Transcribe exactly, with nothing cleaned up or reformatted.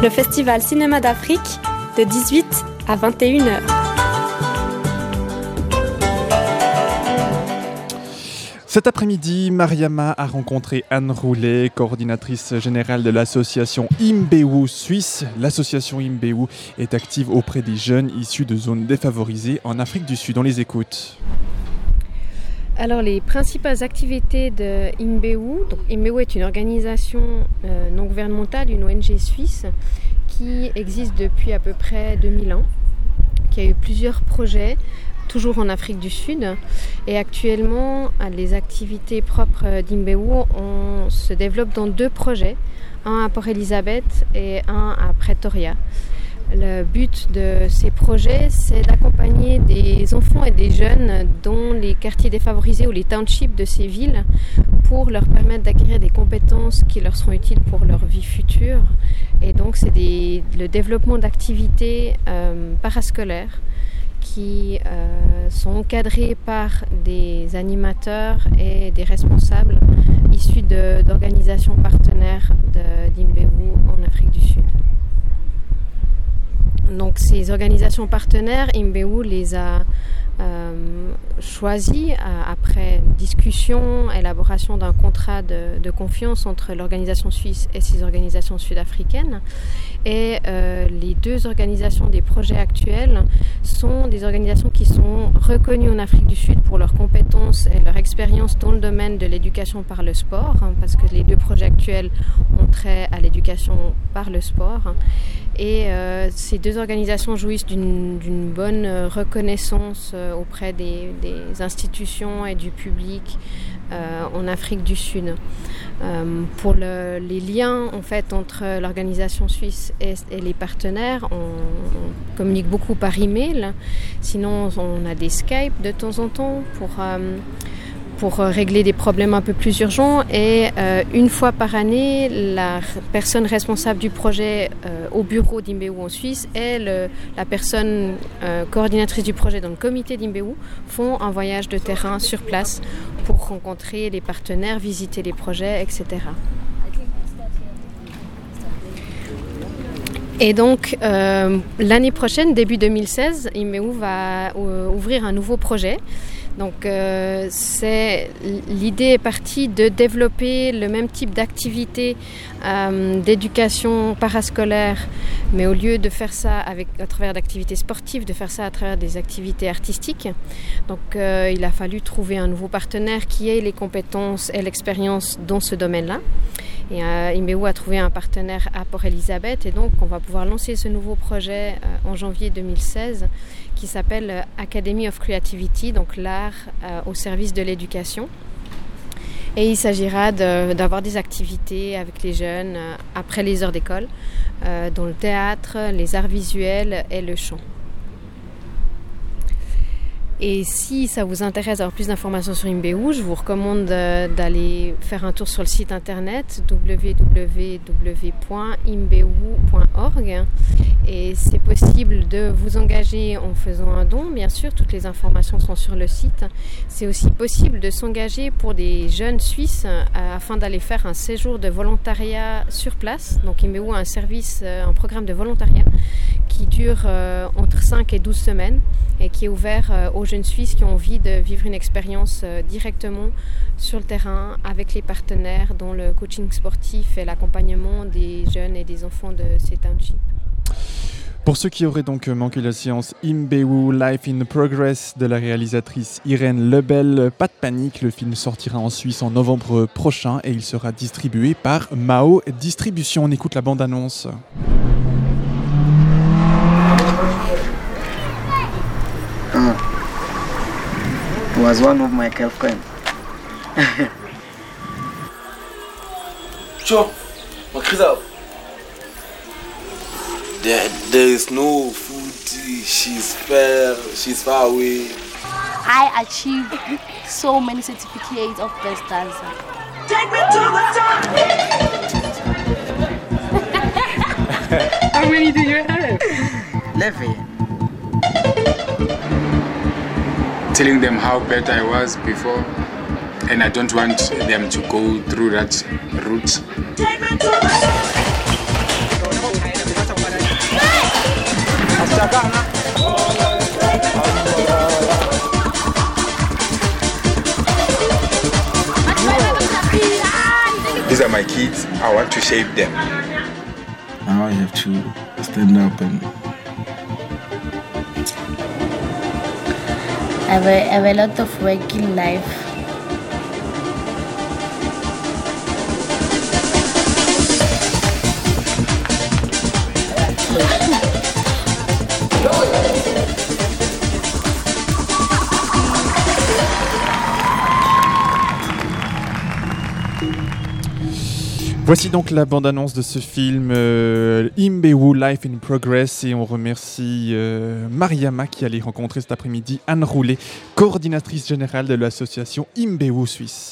le Festival Cinéma d'Afrique de dix-huit à vingt et une heures. Cet après-midi, Mariama a rencontré Anne Roulet, coordinatrice générale de l'association Imbewu Suisse. L'association Imbewu est active auprès des jeunes issus de zones défavorisées en Afrique du Sud. On les écoute. Alors, les principales activités de Imbewu, donc Imbewu est une organisation euh, non gouvernementale, une O N G suisse qui existe depuis à peu près deux mille ans, qui a eu plusieurs projets, toujours en Afrique du Sud. Et actuellement, les activités propres d'Imbewu on se développent dans deux projets, un à Port-Elizabeth et un à Pretoria. Le but de ces projets, c'est d'accompagner des enfants et des jeunes dans les quartiers défavorisés ou les townships de ces villes pour leur permettre d'acquérir des compétences qui leur seront utiles pour leur vie future. Et donc, c'est des, le développement d'activités euh, parascolaires qui euh, sont encadrés par des animateurs et des responsables issus de, d'organisations partenaires de, d'Imbewu en Afrique du Sud. Donc ces organisations partenaires, Imbewu les a euh, choisies à, après discussion, élaboration d'un contrat de, de confiance entre l'organisation suisse et ces organisations sud-africaines. Et euh, les deux organisations des projets actuels sont des organisations qui sont reconnues en Afrique du Sud pour leurs compétences et leur expérience dans le domaine de l'éducation par le sport, hein, parce que les deux projets actuels ont trait à l'éducation par le sport. Et euh, ces deux organisations jouissent d'une, d'une bonne reconnaissance euh, auprès des, des institutions et du public euh, en Afrique du Sud. Euh, pour le, les liens en fait, entre l'organisation suisse et, et les partenaires, on, on communique beaucoup par email. Sinon, on a des Skype de temps en temps pour... Euh, pour régler des problèmes un peu plus urgents. Et euh, une fois par année, la personne responsable du projet euh, au bureau d'Imbewu en Suisse et le, la personne euh, coordinatrice du projet dans le comité d'Imbewu font un voyage de terrain sur place pour rencontrer les partenaires, visiter les projets, et cetera. Et donc, euh, l'année prochaine, début deux mille seize, Imbewu va euh, ouvrir un nouveau projet. Donc, euh, c'est, l'idée est partie de développer le même type d'activité euh, d'éducation parascolaire, mais au lieu de faire ça avec, à travers d'activités sportives, de faire ça à travers des activités artistiques. Donc, euh, il a fallu trouver un nouveau partenaire qui ait les compétences et l'expérience dans ce domaine-là. Et euh, Imbewu a trouvé un partenaire à Port-Elizabeth et donc on va pouvoir lancer ce nouveau projet euh, en janvier deux mille seize qui s'appelle euh, Academy of Creativity, donc l'art euh, au service de l'éducation. Et il s'agira de, d'avoir des activités avec les jeunes euh, après les heures d'école, euh, dans le théâtre, les arts visuels et le chant. Et si ça vous intéresse d'avoir plus d'informations sur Imbewu, je vous recommande d'aller faire un tour sur le site internet w w w point imbewu point org. Et c'est possible de vous engager en faisant un don, bien sûr, toutes les informations sont sur le site. C'est aussi possible de s'engager pour des jeunes Suisses euh, afin d'aller faire un séjour de volontariat sur place. Donc Imbewu a un service, euh, un programme de volontariat qui dure euh, entre cinq et douze semaines et qui est ouvert euh, aux jeunes Suisses qui ont envie de vivre une expérience euh, directement sur le terrain avec les partenaires dont le coaching sportif et l'accompagnement des jeunes et des enfants de ces townships. Pour ceux qui auraient donc manqué la séance Imbewu Life in Progress de la réalisatrice Irène Lebel, pas de panique, le film sortira en Suisse en novembre prochain et il sera distribué par Mao Distribution. On écoute la bande-annonce. Uh, was one of my girlfriend. Sure, what is up? There, there is no food. She's far. She's far away. I achieved so many certificates of best dancer. Take me to the top. How many do you have? Eleven. Telling them how bad I was before, and I don't want them to go through that route. Take me to the top. I want to shape them. Now I have to stand up and I have a, I have a lot of work in life. Voici donc la bande-annonce de ce film euh, Imbewu Life in Progress, et on remercie euh, Mariama qui allait rencontrer cet après-midi Anne Roulet, coordinatrice générale de l'association Imbewu Suisse.